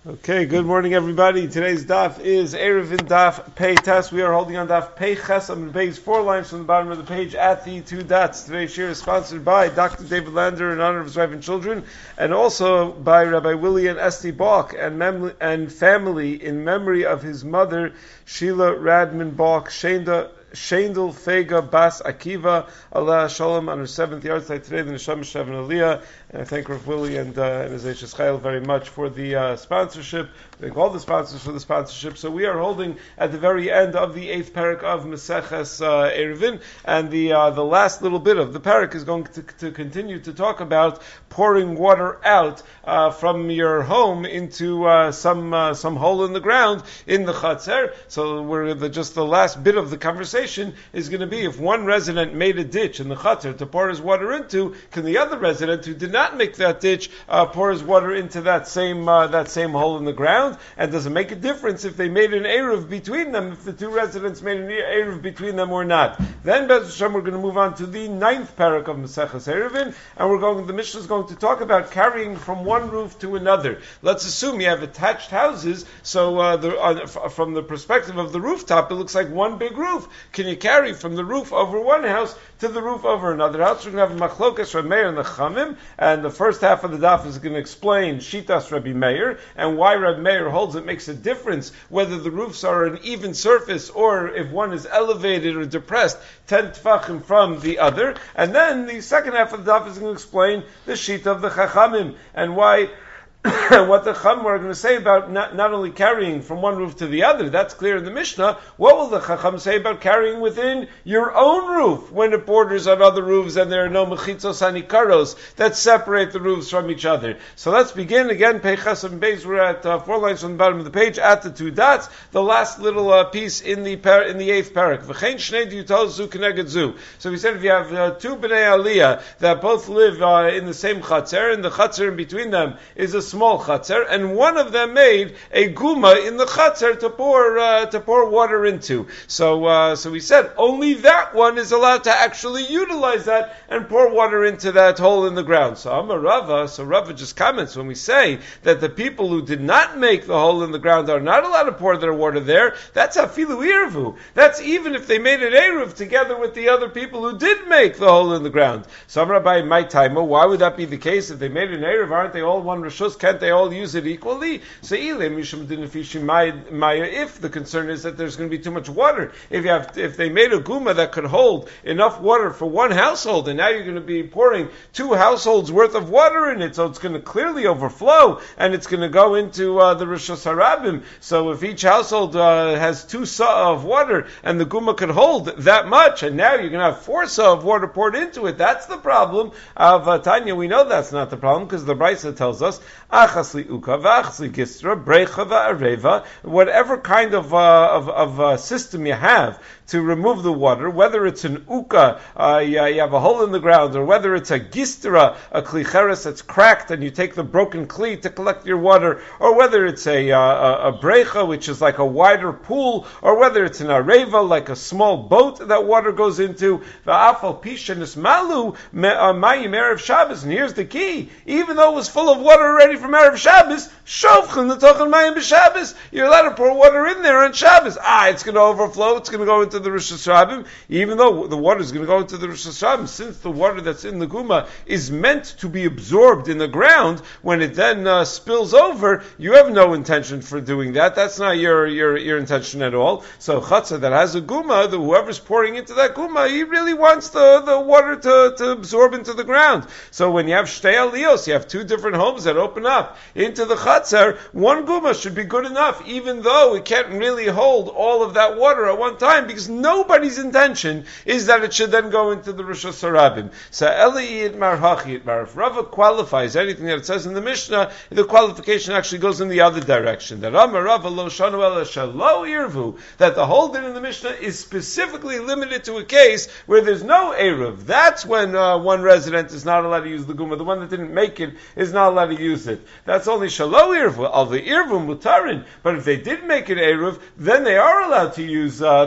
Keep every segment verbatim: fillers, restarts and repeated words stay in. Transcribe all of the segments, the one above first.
Okay, good morning everybody. Today's daf is Erevin Daf Pei Tes. We are holding on daf Pei Ches on the page, four lines from the bottom of the page at the two dots. Today's shir is sponsored by Doctor David Lander in honor of his wife and children, and also by Rabbi Willie and Esty Balk and, mem- and family in memory of his mother, Sheila Radman Balk, Shenda Shendel Fega Bas Akiva, Allah Shalom, on her seventh yard site today, the Neshama Shev and Aliyah. And I thank Rav Willie and, uh, and his Eish Chayil very much for the uh, sponsorship. I thank all the sponsors for the sponsorship. So we are holding at the very end of the eighth parak of Maseches uh, Erevin, and the uh, the last little bit of the parak is going to, to continue to talk about pouring water out uh, from your home into uh, some uh, some hole in the ground in the Chatzer. So we're the, just the last bit of the conversation is going to be, if one resident made a ditch in the Chatzer to pour his water into, can the other resident who did not make that ditch uh, pour his water into that same uh, that same hole in the ground? And does it make a difference if they made an eruv between them, if the two residents made an eruv between them or not? Then, Bez Hashem, we're going to move on to the ninth parak of Maseches Erevin, and we're going. The Mishnah is going to talk about carrying from one roof to another. Let's assume you have attached houses, so uh, the, uh, f- from the perspective of the rooftop, it looks like one big roof. Can you carry from the roof over one house to the roof over another house? We're going to have Machlokas Rabbi Meir and the Chamim, and the first half of the daf is going to explain Shitas Rabbi Meir and why Rabbi Meir holds it makes a difference whether the roofs are an even surface or if one is elevated or depressed ten tefachim from the other. And then the second half of the daf is going to explain the Shita of the Chachamim and why what the Chacham are going to say about not, not only carrying from one roof to the other. That's clear in the Mishnah. What will the Chacham say about carrying within your own roof when it borders on other roofs and there are no mechitzos anikaros that separate the roofs from each other? So let's begin again. Peichas and Beis. We're at uh, four lines from the bottom of the page at the two dots. The last little uh, piece in the par- in the eighth parak. V'chein shnei diutos zu keneged zu. So we said if you have uh, two bnei aliyah that both live uh, in the same chatzer, and the chatzer in between them is a small chatzer, and one of them made a guma in the chatzer to pour uh, to pour water into. So, uh, so we said only that one is allowed to actually utilize that and pour water into that hole in the ground. So Amar Rava, so Rava just comments when we say that the people who did not make the hole in the ground are not allowed to pour their water there. That's afilu irvu. That's even if they made an eruv together with the other people who did make the hole in the ground. So Amar Rabbi, my timer, why would that be the case? If they made an eruv, aren't they all one rishus? Can't they all use it equally? So if the concern is that there's going to be too much water, if you have, if they made a guma that could hold enough water for one household, and now you're going to be pouring two households worth of water in it, so it's going to clearly overflow, and it's going to go into uh, the Rishos Harabim. So if each household uh, has two sa of water, and the guma could hold that much, and now you're going to have four sa of water poured into it, that's the problem of uh, Tanya. We know that's not the problem, because the Brisa tells us whatever kind of uh, of, of uh, system you have to remove the water, whether it's an uka, uh, you, you have a hole in the ground, or whether it's a gistra, a klicheres that's cracked, and you take the broken kli to collect your water, or whether it's a, uh, a, a brecha, which is like a wider pool, or whether it's an areva, like a small boat that water goes into, va'afal pishanis malu mayim erev Shabbos. And here's the key: even though it was full of water already from erev Shabbos, shovchin the tochen mayim b'Shabbos, you're allowed to pour water in there on Shabbos. Ah, it's going to overflow. It's going to go into the Rosh Hashanah, even though the water is going to go into the Rosh Hashanah, since the water that's in the Guma is meant to be absorbed in the ground, when it then uh, spills over, you have no intention for doing that. That's not your your, your intention at all. So Chatzah that has a Guma, the, whoever's pouring into that Guma, he really wants the, the water to, to absorb into the ground. So when you have Shtei Aliyos, you have two different homes that open up into the Chatzar, one Guma should be good enough, even though it can't really hold all of that water at one time, because nobody's intention is that it should then go into the Rosh Hashanah. So Eli Yitmar Hachi Yitmar. If Rava qualifies anything that it says in the Mishnah, the qualification actually goes in the other direction. That Amar Rava Lo Shanu Ela Shalo Irvu. That the whole din in the Mishnah is specifically limited to a case where there's no eruv. That's when uh, one resident is not allowed to use the guma. The one that didn't make it is not allowed to use it. That's only Shalo Irvu. Al the Irvu Mutarin. But if they did make it eruv, then they are allowed to use uh, the the whole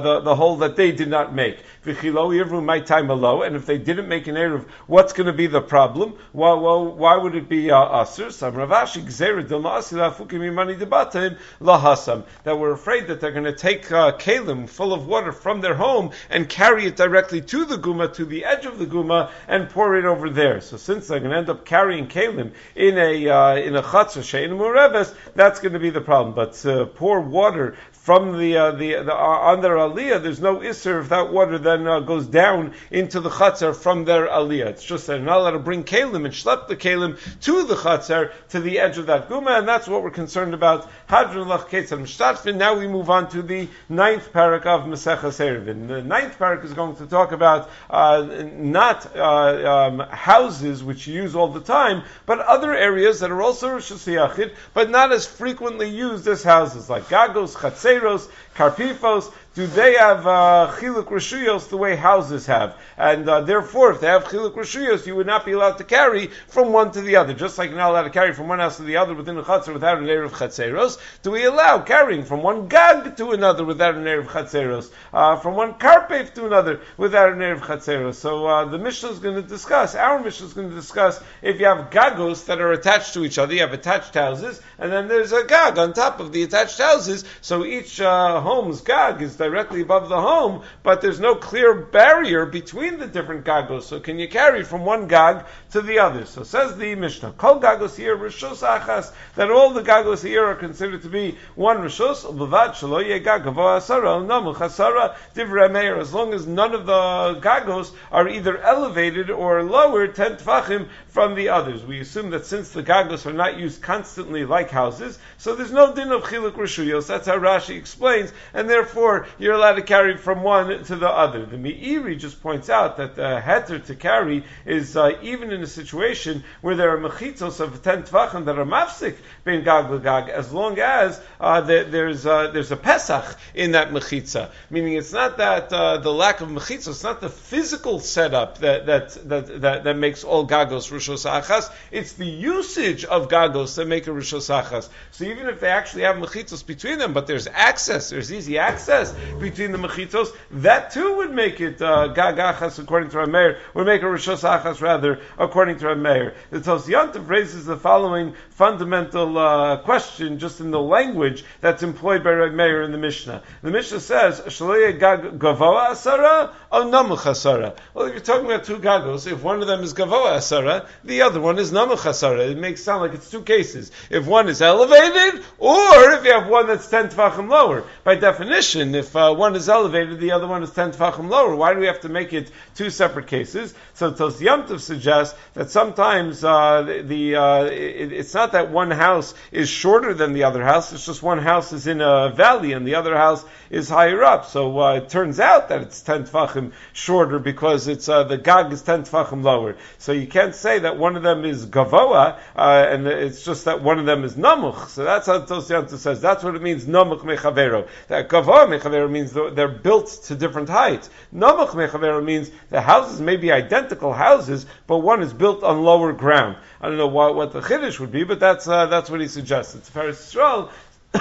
hole that they did not make. V'chilo yivru my time alo, and if they didn't make an eruv, what's going to be the problem? Why, why, why would it be uh, asur? Sam Ravashi gzeira dilma asila fukim imani debatim lahasam. That we're afraid that they're going to take uh, kalim full of water from their home and carry it directly to the guma, to the edge of the guma, and pour it over there. So since they're going to end up carrying kalim in a uh, in a chatzah she'ein mureves, that's going to be the problem. But to pour water from the uh, the, the uh, on their aliyah, there's no isser if that water then uh, goes down into the chatzar from their aliyah. It's just that they're not allowed to bring kalim and schlep the kalim to the chatzar, to the edge of that guma, and that's what we're concerned about. Hadron lach ketzad mishtatfin. Now we move on to the ninth parak of Maseches Eruvin. The ninth parak is going to talk about uh, not uh, um, houses which you use all the time, but other areas that are also Rosh Hashanah, but not as frequently used as houses, like gagos, chatzeros, karpifos. Do they have uh, chiluk reshuyos the way houses have? And uh, therefore, if they have chiluk reshuyos, you would not be allowed to carry from one to the other. Just like you're not allowed to carry from one house to the other within a chatzar without an eruv chatzeros, do we allow carrying from one gag to another without an eruv chatzeros? Uh, from one karpef to another without an eruv chatzeros? So uh, the Mishnah is going to discuss, our Mishnah is going to discuss, if you have gagos that are attached to each other, you have attached houses, and then there's a gag on top of the attached houses, so each uh, home's gag is directly above the home, but there's no clear barrier between the different gagos. So can you carry from one gag to the other? So says the Mishnah, Kol gagos here rishos achas, that all the gagos here are considered to be one rishos, u'levad shelo yeh gag gavoa asara, namuch asara, divrei meir, as long as none of the gagos are either elevated or lower ten tfachim from the others. We assume that since the gagos are not used constantly like houses, so there's no din of chiluk reshuyos. That's how Rashi explains, and therefore you're allowed to carry from one to the other. The Meiri just points out that the heter to carry is uh, even in a situation where there are mechitzos of ten tvachim that are mafsik bein gag legag, as long as uh, there, there's uh, there's a pesach in that mechitza. Meaning, it's not that uh, the lack of mechitzos, it's not the physical setup that that that that, that makes all gagos rishos achas. It's the usage of gagos that make a rishos achas. So even if they actually have mechitzos between them, but there's access, there's easy access between the mechitzos, that too would make it uh, gag achas according to Rameir, would make a rishos achas rather according to Rameir. The Tos Yantav raises the following fundamental uh, question just in the language that's employed by Rameir in the Mishnah. The Mishnah says, Shaloye gag gavoa asara or namuch asara. Well, if you're talking about two gagos, if one of them is gavoa asara, the other one is namuch asara. It makes it sound like it's two cases. If one is elevated, or if you have one that's ten tefachim lower. By definition, if uh, one is elevated, the other one is ten tefachim lower. Why do we have to make it two separate cases? So Tos Yamtov suggests that sometimes uh, the, the uh, it, it's not that one house is shorter than the other house. It's just one house is in a valley and the other house is higher up. So uh, it turns out that it's ten tefachim shorter because it's uh, the gag is ten tefachim lower. So you can't say that one of them is gavoa uh, and it's just that one of them is namuch. So that's how Tos Yamtov says. That's what it means namuch mechavero. That gavoa mechavero means they're built to different heights. Namuch mechavero means the houses may be identical houses, but one is built on lower ground. I don't know what, what the chiddush would be, but that's uh, that's what he suggests. It's Tiferes Yisrael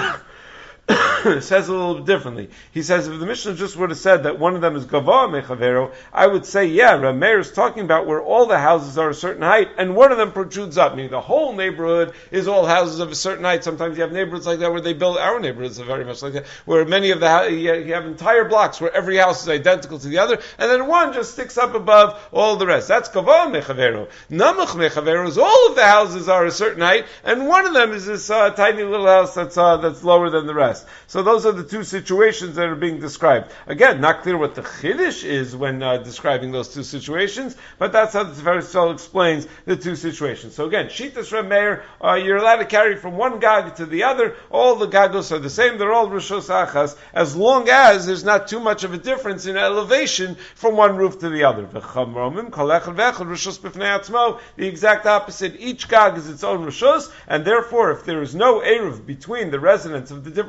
says a little bit differently. He says if the Mishnah just would have said that one of them is gavoa mechavero, I would say, yeah, Rameir is talking about where all the houses are a certain height, and one of them protrudes up, meaning the whole neighborhood is all houses of a certain height. Sometimes you have neighborhoods like that where they build, our neighborhoods are very much like that, where many of the, you have entire blocks where every house is identical to the other, and then one just sticks up above all the rest. That's gavoa mechavero. Namuch mechavero is all of the houses are a certain height, and one of them is this uh, tiny little house that's uh, that's lower than the rest. So those are the two situations that are being described. Again, not clear what the chiddush is when uh, describing those two situations, but that's how the Tiferes Yisrael explains the two situations. So again, Shitas Rameir, uh, you're allowed to carry from one gag to the other. All the gagos are the same. They're all rishos achas, as long as there's not too much of a difference in elevation from one roof to the other. The exact opposite. Each gag is its own rishos, and therefore, if there is no eruv between the residents of the different homes,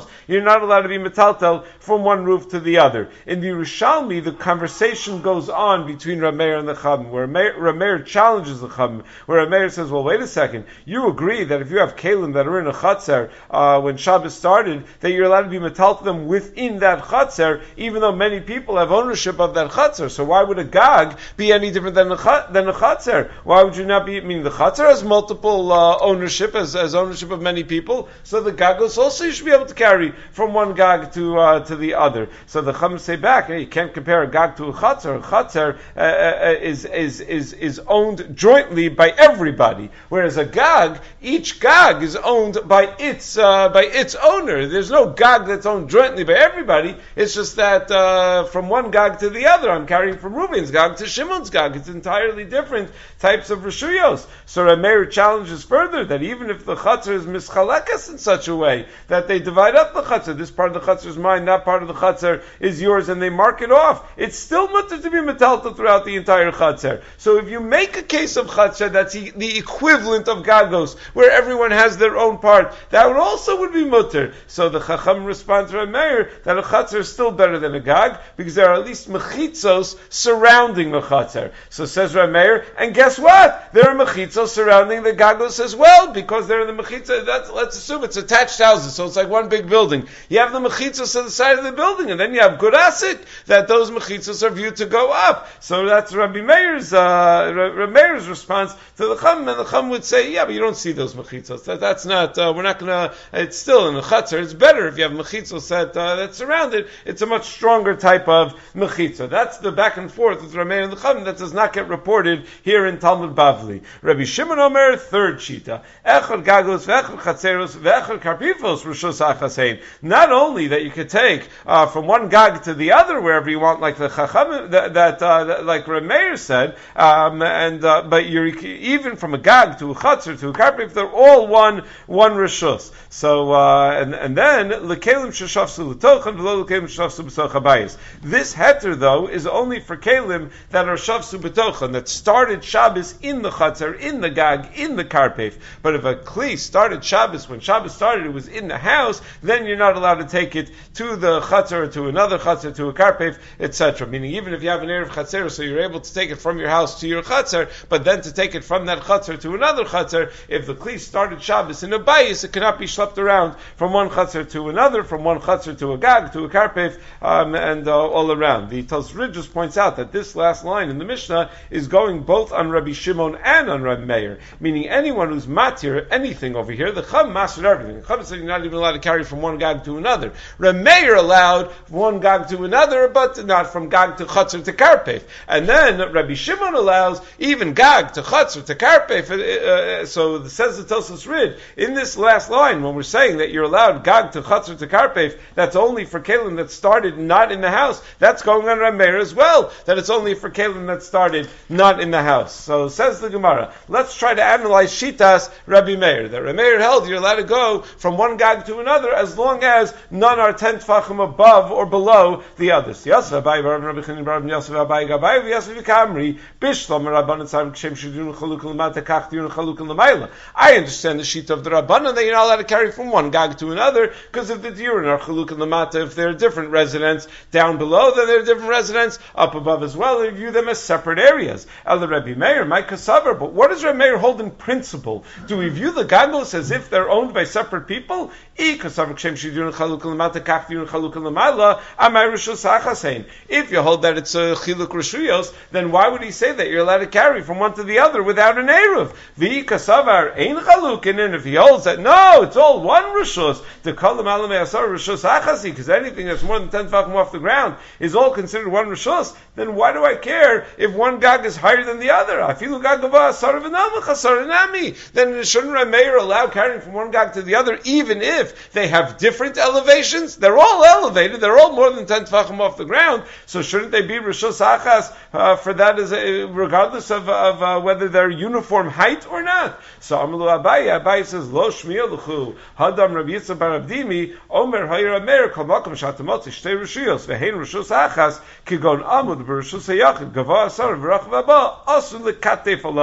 you're not allowed to be metaltel from one roof to the other. In the Yerushalmi, the conversation goes on between Rameir and the Chacham, where Rameir challenges the Chacham, where Rameir says, well, wait a second, you agree that if you have kalim that are in a Chatzer, uh, when Shabbos started, that you're allowed to be metaltel them within that Chatzer, even though many people have ownership of that Chatzer. So why would a Gag be any different than a, than a Chatzer? Why would you not be, I mean, the Chatzer has multiple uh, ownership, as, as ownership of many people, so the Gagos also you should be able to carry from one Gag to uh, to the other. So the Chacham say back, hey, you can't compare a Gag to a Chatzer. A Chatzer uh, uh, is, is, is, is owned jointly by everybody, whereas a Gag, each Gag is owned by its, uh, by its owner. There's no Gag that's owned jointly by everybody. It's just that uh, from one Gag to the other, I'm carrying from Reuben's Gag to Shimon's Gag. It's entirely different types of Rishuyos. So Rameir challenges further that even if the Chatzer is mischalekas in such a way that they divide up the Chatzer, this part of the Chatzer is mine, that part of the Chatzer is yours, and they mark it off, it's still mutter to be metalta throughout the entire Chatzer. So if you make a case of Chatzer that's the equivalent of Gagos, where everyone has their own part, that would also would be mutter. So the Chacham responds to Rameir that a Chatzer is still better than a Gag, because there are at least mechitzos surrounding the Chatzer. So says Rameir, and guess what? There are mechitzos surrounding the Gagos as well, because they're in the mechitza. That's, let's assume it's attached houses, so it's like one big building. You have the mechitzos on the side of the building, and then you have gurasik, that those mechitzos are viewed to go up. So that's Rabbi Meir's, uh, Rabbi Meir's response to the Chacham, and the Chacham would say, yeah, but you don't see those mechitzos. That, that's not, uh, we're not gonna, it's still in the Chatzer. It's better if you have mechitzos that, uh, that surround it. It's a much stronger type of mechitza. That's the back and forth with Rabbi Meir and the Chacham that does not get reported here in Talmud Bavli. Rabbi Shimon Omer, third shita. Echad gagos, ve'echad chatzeros, ve'echad karpifos, rishos achasein. Not only that you could take uh, from one gag to the other wherever you want, like the Chacham, that, that, uh, that like Rabbi Meir said, um, and uh, but you're even from a gag to a chatzer to a karpif, they're all one one rishos. So uh, and and then lekelim sheshafsu l'tochan v'lo lekelim sheshafsu b'toch habayis. This heter though is only for kelim that are shafsu b'tochan, that started Shabbos in the chatzer, in the gag, in the karpif. But if a kli started Shabbos when Shabbos started, it was in the house, then you're not allowed to take it to the chatzer, to another chatzer, to a karpif, et cetera. Meaning, even if you have an erev chatzer, so you're able to take it from your house to your chatzer, but then to take it from that chatzer to another chatzer, if the kli started Shabbos in a bayis, it cannot be schlepped around from one chatzer to another, from one chatzer to a gag, to a karpif, um, and uh, all around. The Tosrid just points out that this last line in the Mishnah is going both on Rabbi Shimon and on Rabbi Meir, meaning anyone who's matir anything over here, the Chacham mastered everything. The Chacham said you're not even allowed to carry from one gag to another. Rabbi Meir allowed one gag to another, but not from gag to chatzer to karpif. And then Rabbi Shimon allows even gag to chatzer to karpif. Uh, so it says the Tosfos Rid in this last line when we're saying that you're allowed gag to chatzer to karpif, that's only for kelim that started not in the house. That's going on Rabbi Meir as well. That it's only for kelim that started not in the house. So says the Gemara. Let's try to analyze Shitas Rabbi Meir. That Rabbi Meir held you're allowed to go from one gag to another as long as none are ten tfachim above or below the others. Yosef Abai Rabbi Rabbi Chanin Rabbi Yosef Abai Gabai Yosef Kamri Bishlam Rabbanan Tzarm Kshem Shidun Chaluk Lamata Kach Dun Chaluk Lamayla. I understand the sheet of the Rabbanan that you're not allowed to carry from one gag to another because if the Diurin are Chaluk Lamata, if they're different residents down below, then they're different residents up above as well. They view them as separate areas. El Rabbi Meir, my kasavar. But what does Rabbi Meir hold in principle? Do we view the gagos as if they're owned by separate people? If you hold that it's a chiluk rishuyos, then why would he say that you're allowed to carry from one to the other without an eruv? And if he holds that no, it's all one rishus, because anything that's more than ten tefachim off the ground is all considered one rishus, then why do I care if one gag is higher than the other? Then shouldn't Rabbi Meir allow carrying from one gag to the other, even if they have different elevations? They're all elevated. They're all more than ten tefachim off the ground. So shouldn't they be rishus achas uh, for that, as a, regardless of, of uh, whether they're uniform height or not? So Amalu Abaye, Abaye says lo shmiya l'chu hadam Rabbi Yitzchak bar Abdimi Omer hayir Meir kol makom shatamotzi shtei rishuyos vehein rishus achas kigon amud b'rishus hayachid gava asar v'rach v'aba asu lekatef alav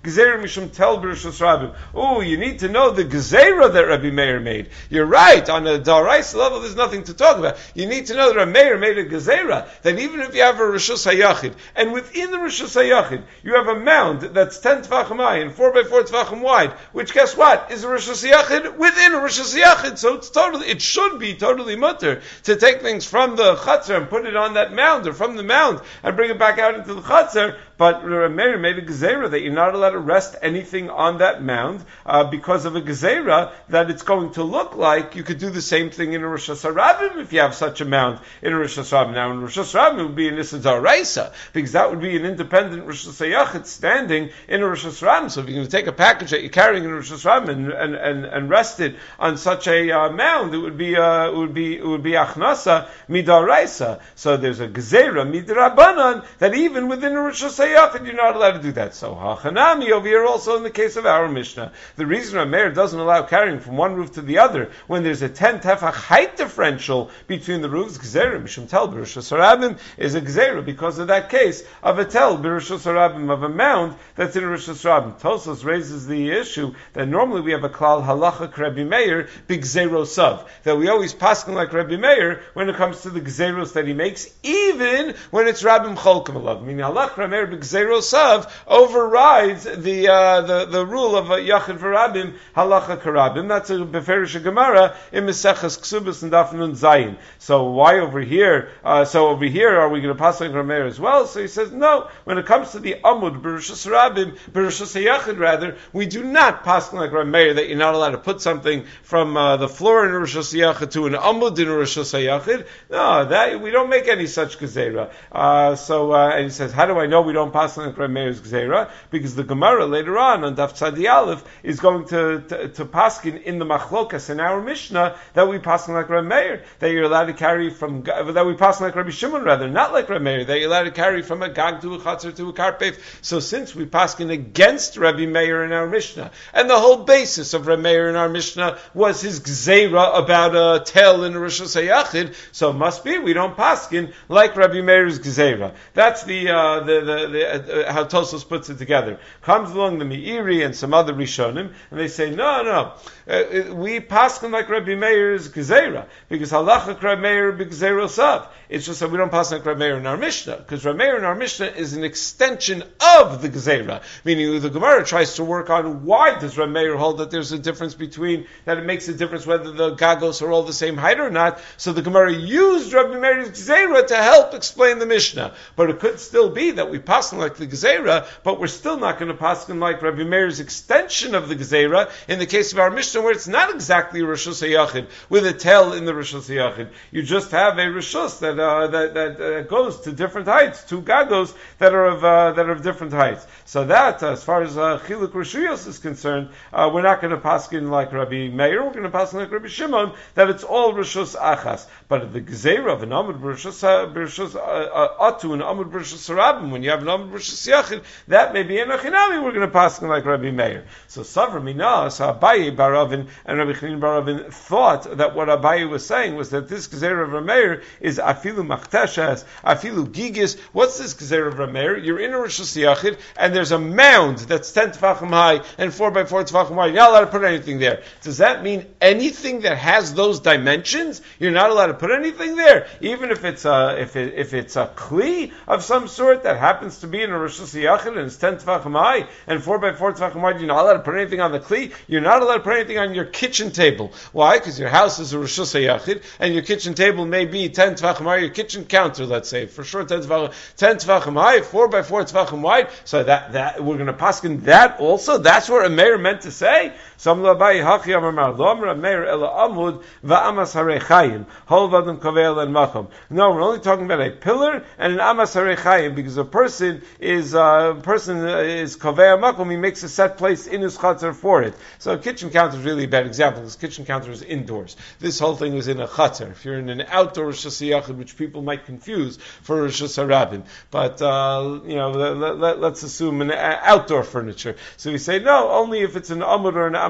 Gezerah mishum tel b'Rishus Rabbim. Oh, you need to know the Gezerah that Rabbi Meir made. You're right, on a Daraisa level, there's nothing to talk about. You need to know that Rabbi Meir made a Gezerah, that even if you have a Rishus HaYachid, and within the Rishus HaYachid, you have a mound that's ten Tvachim high and four by four Tvachim wide, which guess what? Is a Rishus HaYachid within a Rishus HaYachid. So it's totally, it should be totally mutter to take things from the Chatzar and put it on that mound, or from the mound and bring it back out into the Chatzar. But Rabbi Meir made a Gezerah that you're not allowed to rest anything on that mound uh, because of a Gezerah that it's going to look like you could do the same thing in a Rosh Hashanah if you have such a mound in a Rosh Hashanah. Now in Rosh Hashanah it would be an Issa D'Oraisa, because that would be an independent Rosh Hashanah standing in a Rosh Hashanah. So if you're going to take a package that you're carrying in a Rosh Hashanah and, and, and, and rest it on such a uh, mound, it would be uh, it would be it would be Achnasa Mid'Oraisa. So there's a Gezerah Midrabanan that even within a Rosh Hashanah you're not allowed to do that. So Hachanami over here also in the case of our Mishnah. The reason Rabbi Meir doesn't allow carrying from one roof to the other when there's a ten tefach height differential between the roofs, Gezerah Mishum Tel B'Rishus Harabim is a Gezerah because of that case of a Tel B'Rishus Harabim, of a mound that's in Rishus Harabim. Tosos raises the issue that normally we have a klal halacha Rabbi Meir b'Gzero Sav, that we always paskin like Rabbi Meir when it comes to the Gzeros that he makes, even when it's Rabbim Cholkim Alav. Meaning halach Rabbi Meir b'Gzero Sav overrides the uh, the the rule of uh, Yachid v'Rabim halacha karabim. That's a beferish Gemara in Meseches Ksubas and Daf Nun Zayin. So why over here? Uh, so over here, are we going to pass like Rabbi Meir as well? So he says no. When it comes to the Amud b'Rishus Rabim, b'Rishus Hayachid rather, we do not pass like Rabbi Meir that you're not allowed to put something from uh, the floor in a Rishus Hayachid to an Amud in a Rishus Hayachid. No, that we don't make any such gezerah. Uh, so uh, and he says, how do I know we don't pass like Rabbi Meir's gezerah? Because the Gemara later on on Daf Tzadi Aleph is going to to, to paskin in the Machlokas in our Mishnah that we paskin like Rabbi Meir, that you're allowed to carry from that we paskin like Rabbi Shimon rather, not like Rabbi Meir, that you're allowed to carry from a gag to a chatzar to a karpef. So since we paskin against Rabbi Meir in our Mishnah, and the whole basis of Rabbi Meir in our Mishnah was his gzeira about a tel in a Rishus Hayachid, so it must be we don't paskin like Rabbi Meir's gzeira. That's the uh, the the, the uh, how Tosos puts it together. Comes along the Meiri and some other Rishonim, and they say no, no, uh, we paskin like Rabbi Meir's gzeira because halacha Rabbi Meir b'gzeiro sav. It's just that we don't paskin like Rabbi Meir in our Mishnah, because Rabbi Meir in our Mishnah is an extension of the gzeira. Meaning the Gemara tries to work on why does Rabbi Meir hold that there's a difference between, that it makes a difference whether the gagos are all the same height or not. So the Gemara used Rabbi Meir's gzeira to help explain the Mishnah. But it could still be that we paskin like the gzeira, but we're still not going to paskin like Rabbi Meir's extension of the gzeira in the case of our Mishnah, where it's not exactly a Rishus Hayachid with a tel in the Rishus Hayachid. You just have a Rishus that uh, that that uh, goes to different heights, two gagos that are of uh, that are of different heights. So that, uh, as far as uh, Chiluk Rishuyos is concerned, uh, we're not going to paskin like Rabbi Meir. We're going to paskin like Rabbi Shimon that it's all Rishus Achas. But the Gezeira of an Amud Rishus Rishus Atu and Amud Rishus Harabim, when you have an Amud Rishus Yachid, that may be in Achinami. We're going to paskin like Rabbi Meir. So Savra Mina, so Abaye Baravin and Rabbi Chanin Baravin thought that what Abaye was saying was that this Gezeira of Rabbi Meir is Afilu Machteshas, Afilu Gigis. What's this Gezeira of Rabbi Meir? You're in a Rishus Yachid, and there's a mound that's ten tefachim high and four by four tefachim wide. You're not allowed to put anything there. Does that mean anything that has those dimensions? You're not allowed to put anything there, even if it's a if it, if it's a kli of some sort that happens to be in a Rishus Yachid and it's ten tefachim high and four by four tefachim wide. You're not allowed to put anything on the kli. You're not allowed to put anything on your kitchen table. Why? Because your house is a Rishus Yachid and your kitchen table may be ten tefachim high. Your kitchen counter, let's say, for sure, ten tefachim, ten tefachim high, four by four tefachim wide. So that that we're going to paskin that also. That's what a mayor meant to say. Some labai hachi amar mar lo amar mayor ela amud va'amas harechayim hol vadam kavel and makom. No, we're only talking about a pillar and an amas harechayim, because a person is uh, a person is kavel makom. He makes a set place in his chatzar for it. So a kitchen counter is really a bad example. This kitchen counter is indoors. This whole thing is in a chatzar. If you're in an outdoor Rishus Yachid, which people might confuse for Rishus Harabim, but uh, you know, let, let, let's assume an outdoor furniture. So we say no, only if it's an amud or an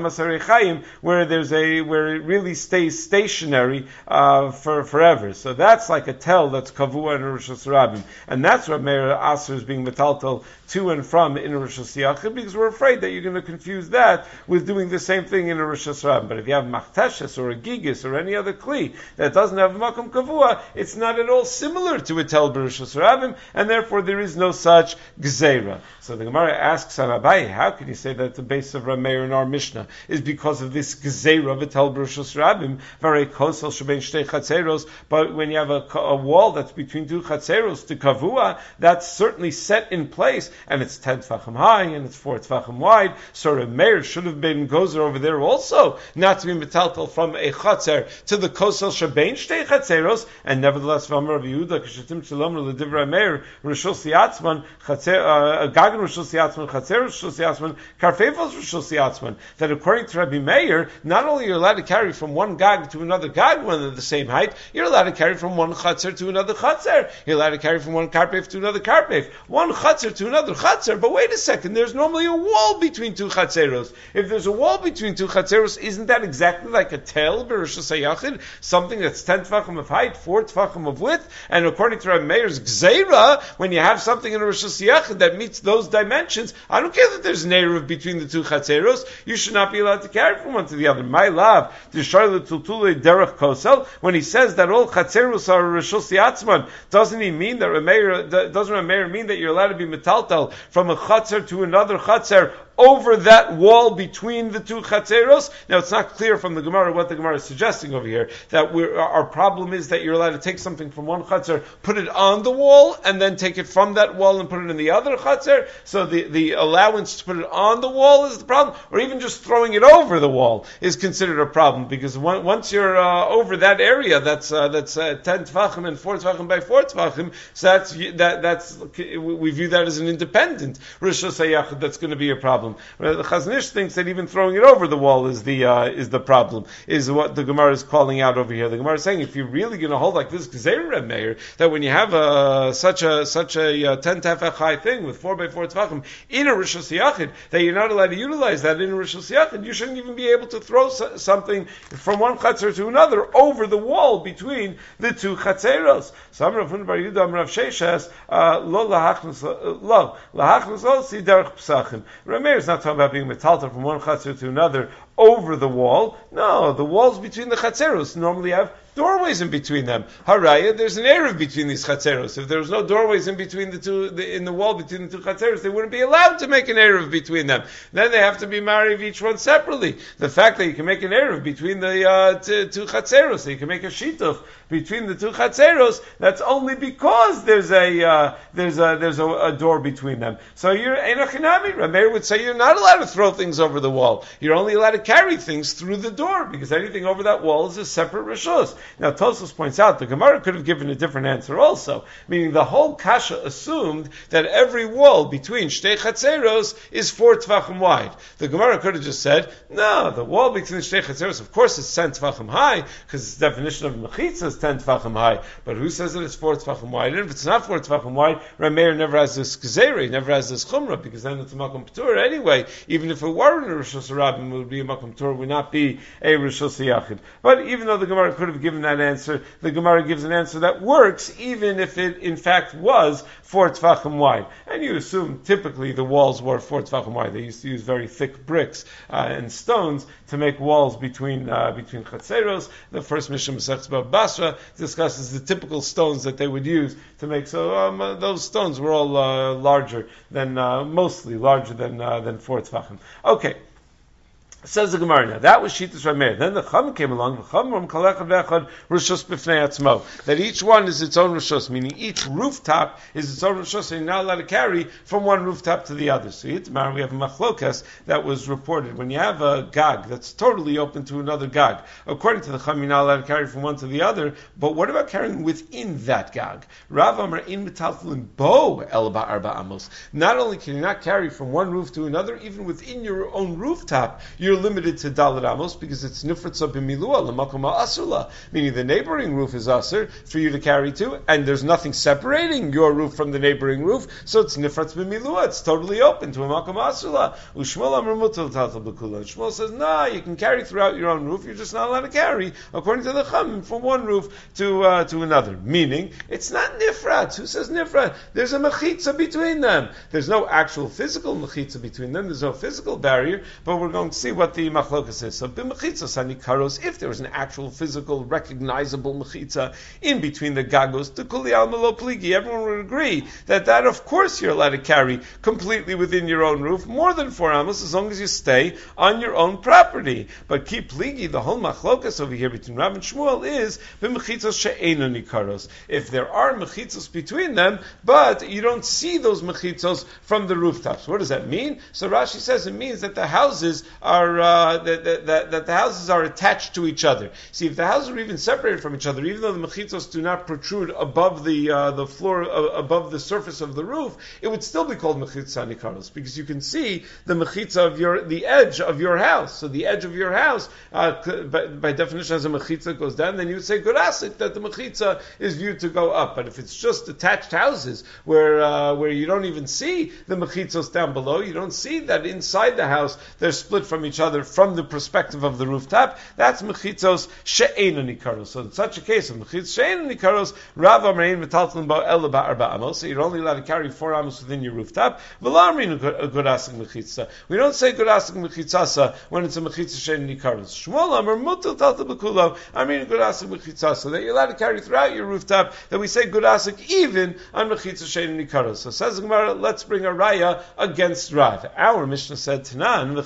Masarei Chaim, where there's a where it really stays stationary uh, for forever. So that's like a tel that's kavua in Rosh Hashanah, and that's what Meir Aser is being metaltal to and from in a Rosh Hashanah, because we're afraid that you're going to confuse that with doing the same thing in a Rosh Hashanah. But if you have machteshes or a gigis or any other kli that doesn't have makom kavua, it's not at all similar to a tel b'Rosh Hashanah, and therefore there is no such gzeira. So the Gemara asks on Abaye, how can you say that the base of Rameir in our Mishnah is because of this gzeira of a tel b'Rosh Hashanah, very kosel shebein shtei chatzeros, but when you have a, a wall that's between two chatzeros to kavua, that's certainly set in place, and it's ten tfachim high and it's four tfachim wide. So Rameir should have been gozer over there also, not to be metaltal from a chatzer to the kosel shebein shtei chatzeros, and nevertheless v'amar Rav Yehuda kishetim shalom l'divrei Meir rishul siyatzman chatzer gagan rishul siyatzman chatzer rishul siyatzman karfevos rishul siyatzman, that according to Rabbi Meir, not only are you allowed to carry from one gag to another gag when they're the same height, you're allowed to carry from one chatzer to another chatzer. You're allowed to carry from one karpef to another karpef, one chatzer to another chatzer. But wait a second, there's normally a wall between two chatzeros. If there's a wall between two chatzeros, isn't that exactly like a tel b'Rosh Hashanah, something that's ten tefachim of height, four tefachim of width? And according to Rabbi Meir's gzeira, when you have something in a Rosh Hashanah that meets those dimensions, I don't care that there's an eruv between the two chatzeros. You should not be allowed to carry from one to the other. My love, the Sharla Tultule Derech Kosel, when he says that all chatzeros are Rishul Siatzman, doesn't he mean that Rameir, doesn't Rameir mean that you're allowed to be metaltal from a chatzer to another chatzer over that wall between the two chatzeros? Now, it's not clear from the Gemara what the Gemara is suggesting over here, that we're, our problem is that you're allowed to take something from one chatzer, put it on the wall, and then take it from that wall and put it in the other chatzer. So the, the allowance to put it on the wall is the problem, or even just throwing it over the wall is considered a problem, because one, once you're uh, over that area, that's uh, that's uh, ten tefachim and four tefachim by four tefachim, so that's that that's we view that as an independent Rosh Hashanah that's going to be a problem. The Chazon Ish thinks that even throwing it over the wall is the uh, is the problem, is what the Gemara is calling out over here. The Gemara is saying, if you're really going to hold like this Gezer Reb Meir, that when you have a, such a such a uh, ten tefach high thing with four by four tefachim in a Rosh Hashanah, that you're not allowed to utilize that in a Rosh Hashanah, you shouldn't even be able to throw so, something from one chatzer to another over the wall between the two chatzeros. So Amar Rav Bar Yehuda Amar Rav Sheshes lo lahachnos lo lahachnos lo si derech psachim. Rameir is not talking about being metalta from one chatzer to another over the wall. No, the walls between the chatzeros normally have doorways in between them. Haraya, there's an eruv between these chatzeros. If there was no doorways in between the two, the, in the wall between the two chatzeros, they wouldn't be allowed to make an eruv between them. Then they have to be married each one separately. The fact that you can make an eruv between the uh, t- two chatzeros, so you can make a shituf between the two chatzeros, that's only because there's a uh, there's a there's a, a door between them. So you're enochinami. Rameir would say you're not allowed to throw things over the wall. You're only allowed to carry things through the door, because anything over that wall is a separate rishus. Now Tosfos points out the Gemara could have given a different answer also, meaning the whole kasha assumed that every wall between shtei chatzeros is four tefachim wide. The Gemara could have just said, no, the wall between shtei chatzeros, of course, is ten tefachim high, because its definition of mechitza is ten tefachim high. But who says that it's four tefachim wide? And if it's not four tefachim wide, Rameir never has this gzeira, never has this chumrah, because then it's a makom p'tur anyway. Even if it weren't a rishus harabim, it would be a makom p'tur, would not be a rishus yachid. But even though the Gemara could have given that answer, the Gemara gives an answer that works, even if it in fact was four tefachim wide. And you assume typically the walls were four tefachim wide. They used to use very thick bricks uh, and stones to make walls between uh, between chatzeros. The first Mishnah Masechtas Bava Basra discusses the typical stones that they would use to make. So um, uh, those stones were all uh, larger than, uh, mostly larger than uh, than four tefachim. Okay. Says the Gemara now, that was Shitas Rameir. Then the Chum came along, the Chum Ram Kalechad Vechad Rishus B'fnei Atzmo, that each one is its own Rishus, meaning each rooftop is its own Rishus, and you're not allowed to carry from one rooftop to the other. So here tomorrow we have a Machlokas that was reported. When you have a Gag that's totally open to another Gag, according to the Chum, you're not allowed to carry from one to the other, but what about carrying within that Gag? Rav Amar in Metaltalin Bo El Ba'arba Amos. Not only can you not carry from one roof to another, even within your own rooftop, you're you're limited to Dalet Amos because it's Nifratza b'milua l'makom ha'asula, meaning the neighboring roof is aser for you to carry to, and there's nothing separating your roof from the neighboring roof, so it's Nifratz b'milua, it's totally open to a makom ha'asula. U'shmuel amar mutal taltal b'kula. Shmuel says, nah, you can carry throughout your own roof, you're just not allowed to carry, according to the Chum, from one roof to uh, to another. Meaning, it's not Nifratz. Who says Nifratz? There's a mechitza between them. There's no actual physical mechitza between them, there's no physical barrier, but we're going to see what the machlokas is. So, b'mechitza sani karos, if there was an actual physical, recognizable mechitza in between the gagos, to kuli al malo pligi, everyone would agree that that, of course, you're allowed to carry completely within your own roof, more than four amos, as long as you stay on your own property. But keep pligi, the whole machlokas over here between Rav and Shmuel is b'mechitzos she'eino nikaros. If there are mechitzos between them, but you don't see those mechitzos from the rooftops. What does that mean? So Rashi says it means that the houses are uh, that, that, that, that the houses are attached to each other. See, if the houses are even separated from each other, even though the mechitzos do not protrude above the uh, the floor, uh, above the surface of the roof, it would still be called mechitzah nikaros because you can see the mechitza of your the edge of your house. So the edge of your house, uh, by, by definition, as a mechitza goes down, then you would say gurasik that the mechitza is viewed to go up. But if it's just attached houses where uh, where you don't even see the mechitzos down below, you don't see that inside the house they're split from each other from the perspective of the rooftop. That's mechitzos she'eino nikaros. So in such a case of mechitzos she'eino nikaros, Rav Amrein v'taltlin ba ela ba'arba amos. So you're only allowed to carry four amos within your rooftop. V'lamrin gurasik mechitza. We don't say gurasik mechitzasa when it's a mechitzos she'eino nikaros. Shmuel Amar mutal talta b'kulo. I mean gurasik mechitzasa that you're allowed to carry throughout your rooftop. That we say gurasik even on mechitzos she'eino nikaros. So says the Gemara, let's bring a raya against Rav. Our Mishnah said Tanan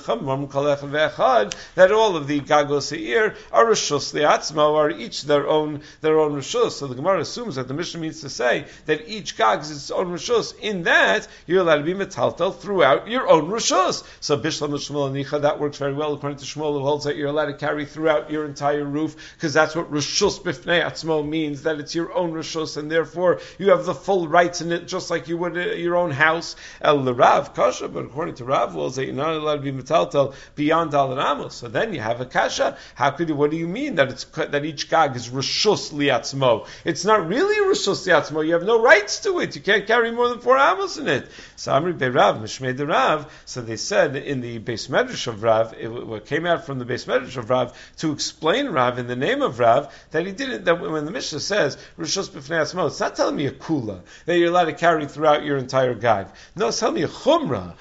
that all of the gagos seir are rishus liatzmo, are each their own their own rishus. So the Gemara assumes that the Mishnah means to say that each gag is its own rishus. In that you're allowed to be metaltel throughout your own rishus. So Bishlam Shmuel Nicha, that works very well according to Shmuel, who holds that you're allowed to carry throughout your entire roof because that's what rishus bifnei atzmo means, that it's your own rishus and therefore you have the full rights in it just like you would uh, your own house. El Rav kasha, but according to Rav, was that you're not allowed to be metaltel beyond Dalet Amos. So then you have a kasha. How could you? What do you mean that it's that each gag is rishus liatzmo? It's not really rishus liatzmo. You have no rights to it. You can't carry more than four amos in it. So Amri Be Rav Mishmei de Rav. So they said in the Beis Medrash of Rav, it, what came out from the Beis Medrash of Rav to explain Rav in the name of Rav, that he didn't. That when the Mishnah says rishus b'fnei atzmo, it's not telling me a kula that you're allowed to carry throughout your entire gag. No, it's telling me a chumrah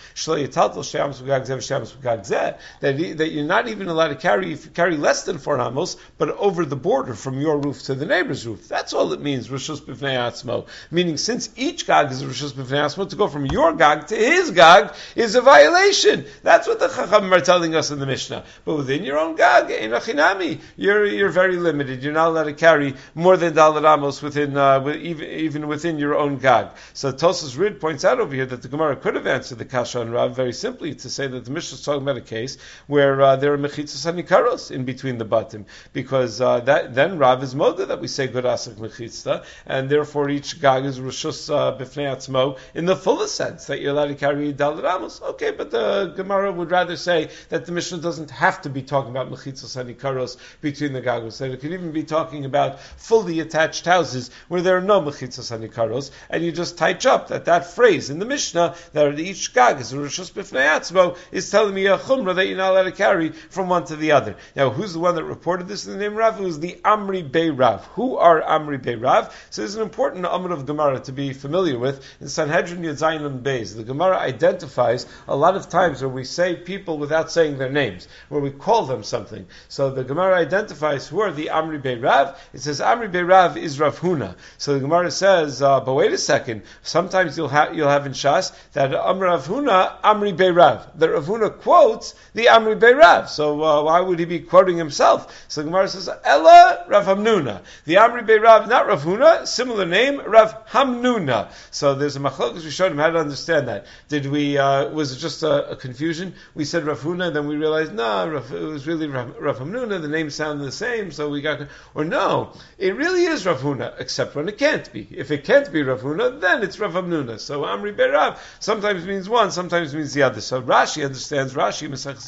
that that you're not even allowed to carry if you carry less than four amos, but over the border from your roof to the neighbor's roof. That's all it means, rishus b'fnei atzmo. Meaning, since each gag is a rishus b'fnei atzmo, to go from your gag to his gag is a violation. That's what the Chachamim are telling us in the Mishnah. But within your own gag, einachinami, you're you're very limited. You're not allowed to carry more than dalet amos within uh, with, even even within your own gag. So Tosas Rid points out over here that the Gemara could have answered the kasha on Rav very simply to say that the Mishnah is talking about a case where uh, there are mechitzos and nikaros in between the batim, because uh, that then Rav is moda that we say gurasik mechitzta, and therefore each gag is rishus b'fnei atzmo in the fullest sense that you're allowed to carry dalet amos. Okay, but the Gemara would rather say that the Mishnah doesn't have to be talking about mechitzos and nikaros between the gagos, that it could even be talking about fully attached houses where there are no mechitzos and nikaros, and you just touch up that that phrase in the Mishnah that each gag is a rishus b'fnei atzmo is telling me a chumrah that you're not allowed to carry from one to the other. Now, who's the one that reported this in the name of Rav? It was the Amri Bei Rav. Who are Amri Bei Rav? So there's an important Amr of Gemara to be familiar with. In Sanhedrin Yud Zayin and Beis, the Gemara identifies a lot of times where we say people without saying their names, where we call them something. So the Gemara identifies who are the Amri Bei Rav. It says Amri Bei Rav is Rav Huna. So the Gemara says, uh, but wait a second, sometimes you'll have you'll have in Shas that Amr Rav Huna, Amri Bei Rav. That Rav Huna quotes the Amri Bei Rav. So uh, why would he be quoting himself? So the Gemara says, Ella Rav Hamnuna. The Amri Bei Rav, not Rav Huna, similar name, Rav Hamnuna. So there's a machlokas. We showed him how to understand that. Did we, uh, was it just a, a confusion? We said Rav Huna, then we realized, no, Rav, it was really Rav, Rav Hamnuna, the names sound the same, so we got, or no, it really is Rav Huna, except when it can't be. If it can't be Rav Huna, then it's Rav Hamnuna. So Amri Bei Rav sometimes means one, sometimes means the other. So Rashi understands, Rashi, Masechus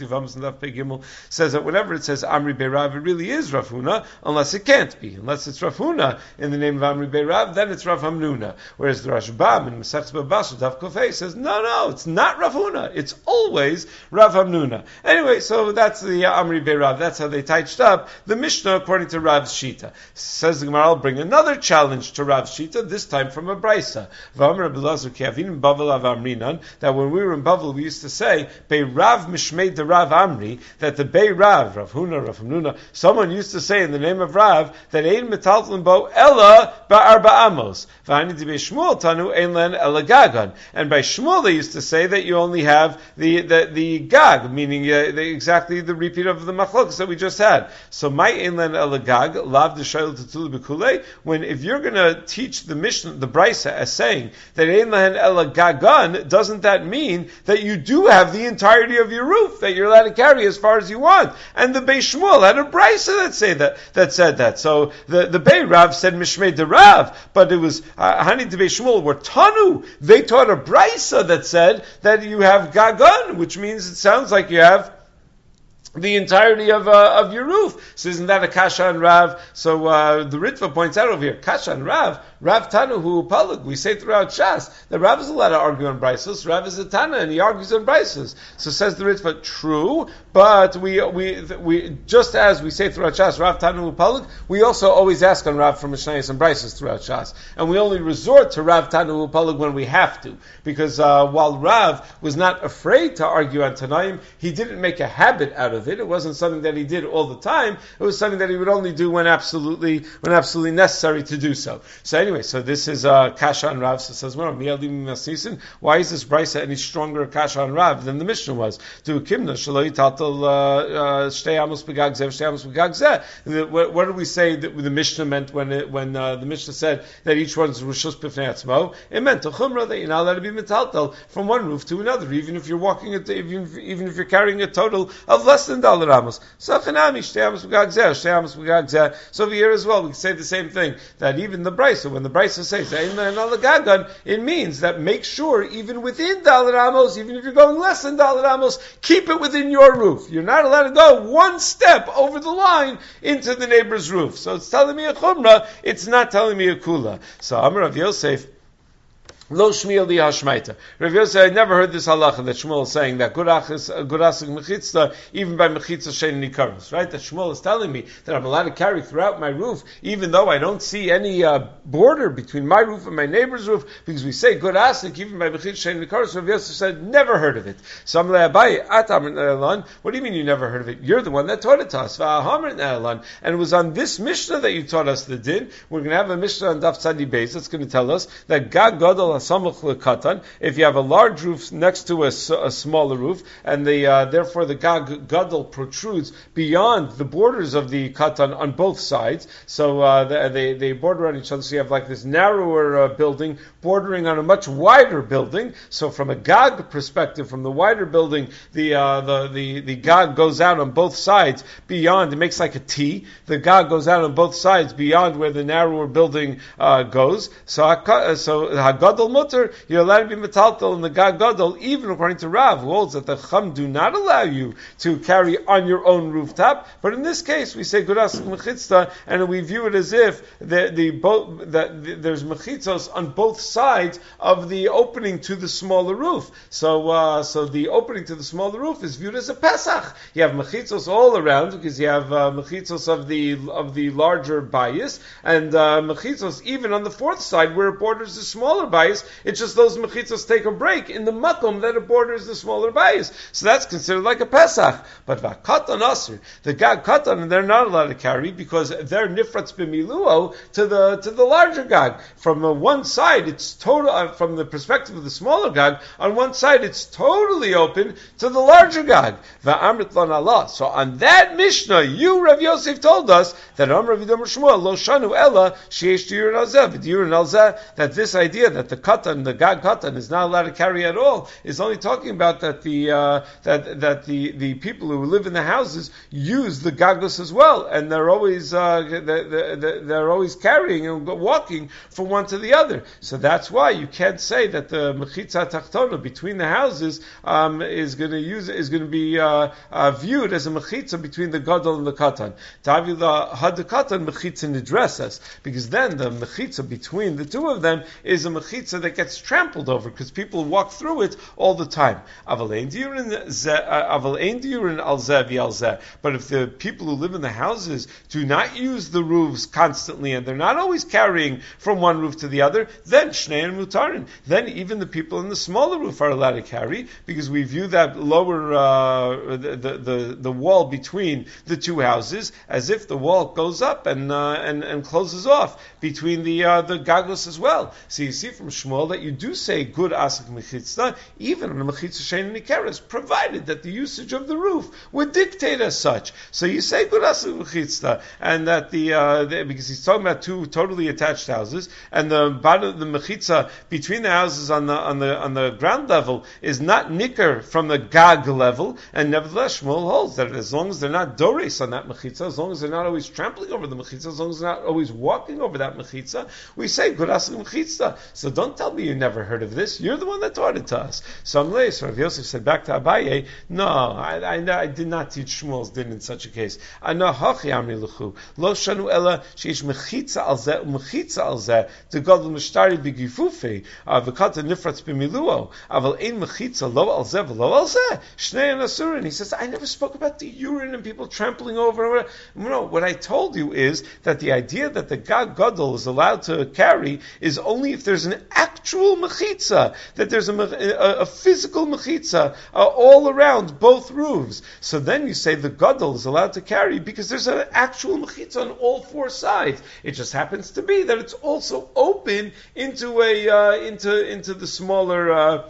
Yosef Amos and Daf Pei Gimel says that whenever it says Amri Beirav, it really is Rav Huna, unless it can't be. Unless it's Rav Huna in the name of Amri Beirav, then it's Rav Hamnuna. Whereas the Rashbam in Masechta Baba Basra Daf Kofei says, no, no, it's not Rav Huna. It's always Rav Hamnuna. Anyway, so that's the uh, Amri Beirav. That's how they touched up the Mishnah according to Rav's Shita. Says the Gemara, I'll bring another challenge to Rav's Shita, this time from a Brisa. That when we were in Bavel, we used to say, Bei Rav Mishmei de Rav Amri, that the Bei Rav, Rav Huna, Rav Hamnuna, someone used to say in the name of Rav, that Ein Metaltlin Bo Ella Ba'arba Amos. V'hani di Bei Shmuel Tanu Ein Len Ela Gagan. And by Shmuel they used to say that you only have the, the, the Gag, meaning uh, the, exactly the repeat of the Machlokas that we just had. So my Ein Len Ela Gag, Lav de Shayl Tetulu B'kulei, when if you're going to teach the Mishnah, the Brisa, as saying that Ein Len Ela Gagan, doesn't that mean that you do have the entirety of your roof that you're allowed to carry as far as you want? And the Bei Shmuel had a Brisa that say that that said that. So the the Bei Rav said Mishmei de Rav, but it was Hani de Bei Shmuel were Tanu. They taught a Brisa that said that you have Gagan, which means it sounds like you have the entirety of uh, of your roof. So isn't that a Kasha and Rav? So uh, the Ritva points out over here, Kasha and Rav, Rav Tanu hu Palag. We say throughout Shas that Rav is allowed to argue on Brisos. Rav is a Tana and he argues on Brisos. So says the Ritva, true, but we we we just as we say throughout Shas, Rav Tanu hu Palag, we also always ask on Rav from Mishnayos and Brisos throughout Shas, and we only resort to Rav Tanu hu Palag when we have to, because uh, while Rav was not afraid to argue on Tanaim, he didn't make a habit out of it. It wasn't something that he did all the time. It was something that he would only do when absolutely when absolutely necessary to do so. So anyway, so this is uh, Kasha on Rav. So it says, well, why is this Brisa any stronger Kasha on Rav than the Mishnah was? To Kimna Shaloi Tatal Shtei Amos Begag Zeh Shtei Amos Begag Zeh. What did we say that the Mishnah meant when it, when uh, the Mishnah said that each one's Rishus B'fnei Atzmo? It meant to Chumra that you're not allowed to be metaltal from one roof to another, even if you're walking at, even if, even if you're carrying a total of less than dollar amos. So Chanami Shtei Amos Begag Zeh Shtei Amos Begag Zeh. So over here as well, we can say the same thing, that even the Brisa, when the Brisa says it means that make sure even within Dalet Amos, even if you're going less than Dalet Amos, keep it within your roof. You're not allowed to go one step over the line into the neighbor's roof. So it's telling me a chumrah, it's not telling me a kula. So Amar Rav Yosef, Lo Shmiel li Hashmaita. Rav Yosef, I never heard this halacha that Shmuel is saying that gurasik mechitzah even by mechitzah shein nikaros. Right? That Shmuel is telling me that I'm allowed to carry throughout my roof, even though I don't see any uh, border between my roof and my neighbor's roof, because we say gurasik even by mechitzah shein nikaros. Rav Yosef said, never heard of it. So I'm like, Abaye, atam elan. What do you mean you never heard of it? You're the one that taught it to us. Va'ahamar elan. And it was on this Mishnah that you taught us the din. We're going to have a Mishnah on Daf Tzadi Beis that's going to tell us that Gag Gadol if you have a large roof next to a, a smaller roof, and the uh, therefore the Gag Gadol protrudes beyond the borders of the Katan on both sides, so uh, they they border on each other. So you have like this narrower uh, building bordering on a much wider building. So from a Gag perspective, from the wider building, the uh, the the the Gag goes out on both sides beyond. It makes like a T. The Gag goes out on both sides beyond where the narrower building uh, goes. So so Hagadol Mutter. You're allowed to be metaltal in the Gag Gadol, even according to Rav, who holds that the Chum do not allow you to carry on your own rooftop. But in this case, we say Gurasik Mechitzta, and we view it as if the, the both that the, there's mechitzos on both sides of the opening to the smaller roof. So, uh, so the opening to the smaller roof is viewed as a Pesach. You have mechitzos all around because you have uh, mechitzos of the of the larger bayis, and uh, mechitzos even on the fourth side where it borders the smaller bayis. It's just those mechitzos take a break in the makom that it borders the smaller bayis. So that's considered like a Pesach. But v'katan asr, the Gag katan, they're not allowed to carry because they're nifratz b'miluo to the to the larger Gag. From uh, one side, it's total. Uh, from the perspective of the smaller Gag, on one side it's totally open to the larger Gag. V'amrit lan Allah. So on that Mishnah, you Rav Yosef told us that Amar Vidam Shmuel lo shanu ella sheyesh diurin alzeh v'diurin alzeh, that this idea that the katan, the gag katan, is not allowed to carry at all, is only talking about that the uh, that that the, the people who live in the houses use the gagos as well, and they're always uh, they're, they're, they're always carrying and walking from one to the other. So that's why you can't say that the mechitza tachtona between the houses um, is going to use is going to be uh, uh, viewed as a mechitza between the gadol and the katan. Tavila had the katan mechitza nidresses, because then the mechitza between the two of them is a mechitza that gets trampled over because people walk through it all the time. Aval ein diurin al zeh v'al zeh. But if the people who live in the houses do not use the roofs constantly and they're not always carrying from one roof to the other, then shnei and mutarin. Then even the people in the smaller roof are allowed to carry, because we view that lower uh, the, the the the wall between the two houses as if the wall goes up and uh, and and closes off between the uh, the gagos as well. So you see from Shmuel that you do say good asik mechitza even on a mechitza shein nikeres, provided that the usage of the roof would dictate as such. So you say good asik mechitza, and that the, uh, the because he's talking about two totally attached houses, and the the mechitza between the houses on the on the on the ground level is not nicker from the gag level, and nevertheless Shmuel holds that as long as they're not dores on that mechitza, as long as they're not always trampling over the mechitza, as long as they're not always walking over that mechitza, we say good asik mechitza. So don't tell me you never heard of this. You're the one that taught it to us. So Amleis, Rav Yosef said back to Abaye, no, I, I, I did not teach Shmuel's din in such a case. Ano hachi amri luchu lo shanu ela sheish mechitza al zeh mechitza al zeh to gadol mishtari b'gifufi v'kata nifratz b'miluo aval ein mechitza lo al zeh v'lo al zeh shnei asurin. He says, I never spoke about the urine and people trampling over. No, what I told you is that the idea that the gag gadol is allowed to carry is only if there's an actual mechitza, that there's a, a, a physical mechitza uh, all around both roofs. So then you say the gadol is allowed to carry because there's an actual mechitza on all four sides. It just happens to be that it's also open into a uh, into into the smaller. Uh,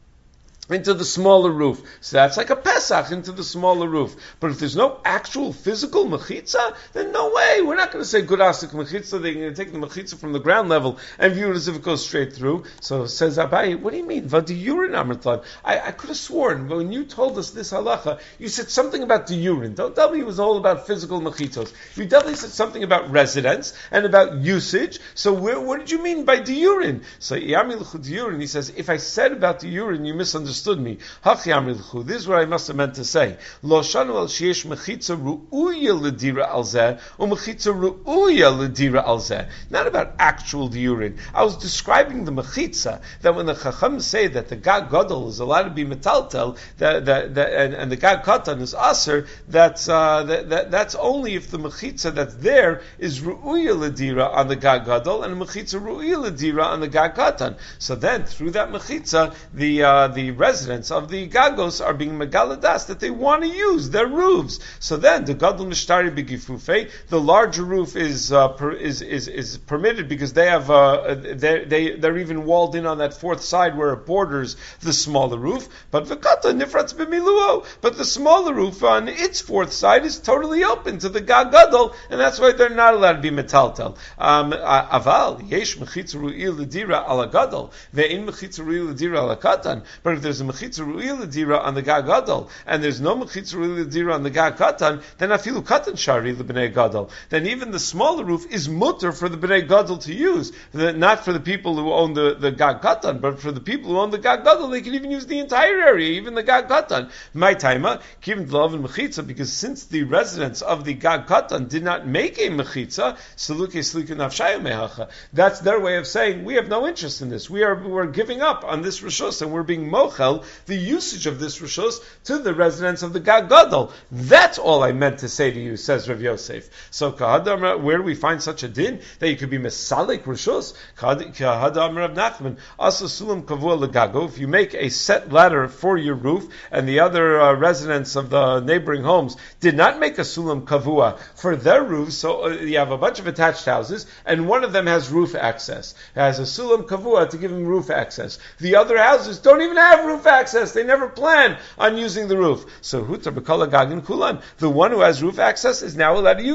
into the smaller roof. So that's like a Pesach into the smaller roof. But if there's no actual physical mechitza, then no way. We're not going to say good asik mechitza. They're going to take the mechitza from the ground level and view it as if it goes straight through. So says Abaye, what do you mean? Vadiyurin amrtan. I, I could have sworn when you told us this halacha, you said something about the urine. Don't tell me it was all about physical mechitzos. You definitely said something about residence and about usage. So where, what did you mean by the urine? So Yami l'chu urine. He says, if I said about the urine, you misunderstood me. This is what I must have meant to say. Lo shanu al sheyesh mechitza ru'uya l'dira al zeh, or mechitza ru'uya l'dira al zeh. Not about actual diurin. I was describing the mechitza, that when the chacham say that the gag gadol is allowed to be metaltel, that, that, that, and, and the gag katan is aser, that's, uh, that, that, that's only if the mechitza that's there is ru'uya l'dira on the gag gadol, and mechitza ru'uya l'dira on the gag katan. So then, through that mechitza, the, uh, the residents of the gagos are being megaladas that they want to use their roofs. So then the gadol mishtari b'gifufe, the larger roof is uh, per, is, is is permitted because they have uh, they they they're even walled in on that fourth side where it borders the smaller roof. But v'kata nifratz b'miluo, but the smaller roof on its fourth side is totally open to the gag gadol, and that's why they're not allowed to be metaltel. Um, aval yesh mechitza ru'il l'dira ala gadol ve'in mechitza ru'il l'dira ala katan. But if there's a mechitza ru'il l'dira on the gag gadol, and there's no mechitza ru'il l'dira on the gag katan, then afilu katan shari l'bnei gadol. Then even the smaller roof is mutter for the bnei gadol to use, not for the people who own the, the gag katan, but for the people who own the gag gadol, they can even use the entire area, even the gag katan. My taima kivin d'lav and mechitza, because since the residents of the gag katan did not make a mechitza, saluke sliku nafshayu mehacha. That's their way of saying we have no interest in this. We are we're giving up on this rishus and we're being mochel the usage of this rishus to the residents of the gag gadol. That's all I meant to say to you, says Rav Yosef. So kahadam, where do we find such a din that you could be mesalik rishus? Kahadam Rav Nachman asa sulam kavua legago. If you make a set ladder for your roof, and the other uh, residents of the neighboring homes did not make a sulam kavua for their roofs, so uh, you have a bunch of attached houses, and one of them has roof access. It has a sulam kavua to give them roof access. The other houses don't even have roof access. They never plan on using the roof. So hutar b'kol hagagin kulan. The one who has roof access is now allowed to use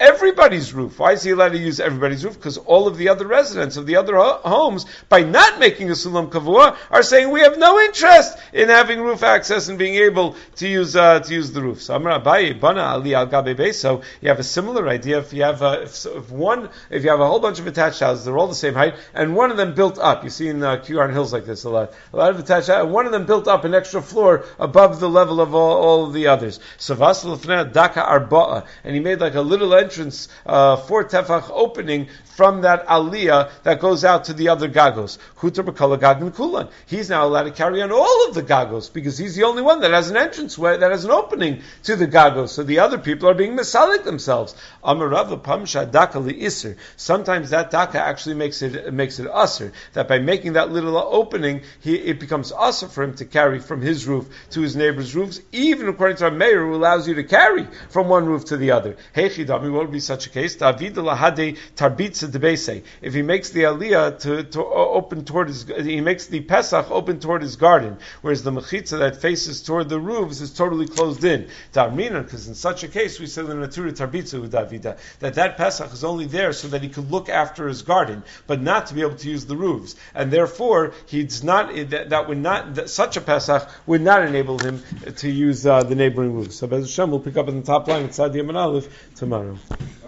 everybody's roof. Why is he allowed to use everybody's roof? Because all of the other residents of the other ho- homes, by not making a sulam kavua, are saying we have no interest in having roof access and being able to use uh, to use the roof. So Amar Abaye bana ali al gabe beis. So you have a similar idea. If you have uh, if, so if one if you have a whole bunch of attached houses, they're all the same height, and one of them built up. You see in uh, Q R Hills like this a lot, a lot of attached houses, and one of them built up an extra floor above the level of all, all of the others. So Vasal daka arba'a, and he made like a little entrance uh, for tefach opening from that aliyah that goes out to the other gagos. Hutar b'kala gagin kulan. He's now allowed to carry on all of the gagos because he's the only one that has an entrance way, that has an opening to the gagos. So the other people are being misalik themselves. Amarava pamsha daka li'isr. Sometimes that daka actually makes it makes it usr. That by making that little opening, he, it becomes usr for him to carry from his roof to his neighbor's roofs, even according to our mayor who allows you to carry from one roof to the other. Hey chidami, what would be such a case? David lahade tarbitza debese. If he makes the aliyah to, to open toward his, he makes the pesach open toward his garden, whereas the mechitza that faces toward the roofs is totally closed in. Darmina, because in such a case we say the natura tarbitza udavida, that that pesach is only there so that he could look after his garden, but not to be able to use the roofs, and therefore he's not that, that would not that such a pesach would not enable him to use uh, the neighboring roofs. So Bez Hashem, we'll pick up in the top line with Sadi Aman Aleph tomorrow.